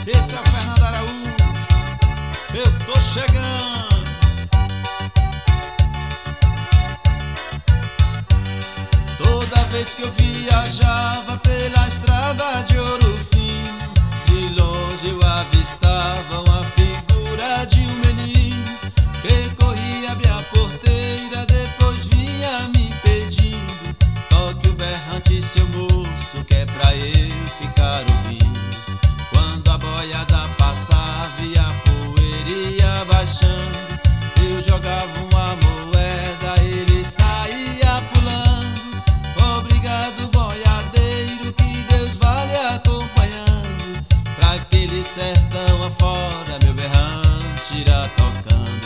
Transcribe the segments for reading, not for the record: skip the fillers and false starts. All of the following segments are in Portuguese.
Esse é o Fernando Araújo, eu tô chegando. Toda vez que eu viajava pela estrada de Ouro Fino, de longe eu avistava uma figura de um menino que corria, abria a porteira, depois vinha me pedindo: toque o berrante, seu moço, que é pra eu ficar ouvindo. Quando a boiada passava e a poeira ia baixando, eu jogava uma moeda, ele saía pulando. Obrigado, boiadeiro, que Deus vá lhe acompanhando. Pra aquele sertão afora, meu berrante irá tocando.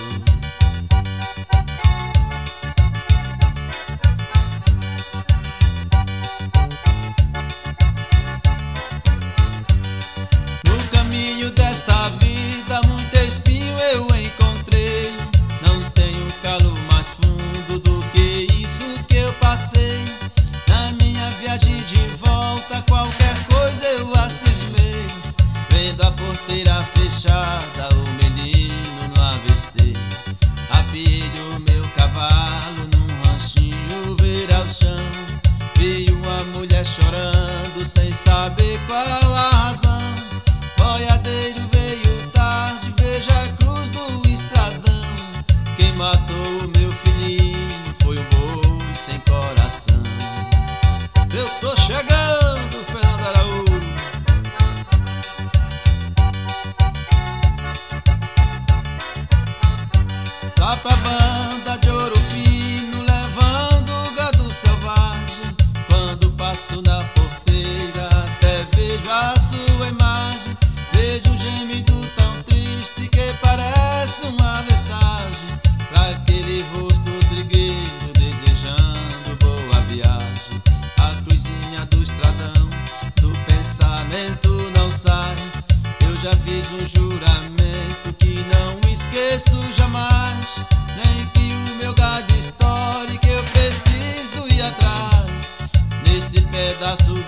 Desta vida, muito espinho eu encontrei. Não tenho calo mais fundo do que isso que eu passei. Na minha viagem de volta, qualquer coisa eu acismei. Vendo a porteira fechada, o menino não avistei. Apiei o meu cavalo num ranchinho, ver ao chão. Vi uma mulher chorando, sem saber qual a razão. Boiadeiro veio tarde, veja a cruz do estradão. Quem matou o meu filhinho foi um boi sem coração. Eu tô chegando, Fernando Araújo. Lá pra banda de Ouro Fino, levando o gado selvagem. Quando passo na porteira, até vejo a sua imagem. Vejo um gemido tão triste que parece uma mensagem pra aquele rosto trigueiro, desejando boa viagem. A cruzinha do estradão, do pensamento não sai. Eu já fiz um juramento que não esqueço jamais. Nem que o meu gado estoure, que eu preciso ir atrás. Neste pedaço